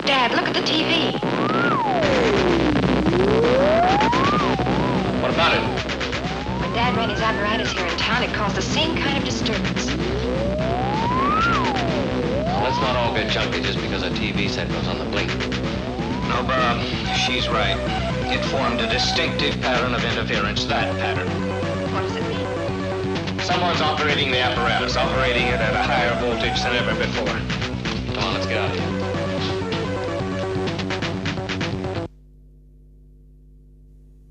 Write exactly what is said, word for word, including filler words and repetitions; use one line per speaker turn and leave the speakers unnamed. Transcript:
Dad, look at the T V.
What about it?
When Dad ran his apparatus here in town, it caused the same kind of disturbance.
Well, let's not all get junky just because a T V set goes on the blink.
No, Bob, she's right. It formed a distinctive pattern of interference, that pattern.
What does it mean?
Someone's operating the apparatus, operating it at a higher voltage than ever before.
Come on, let's get out of here.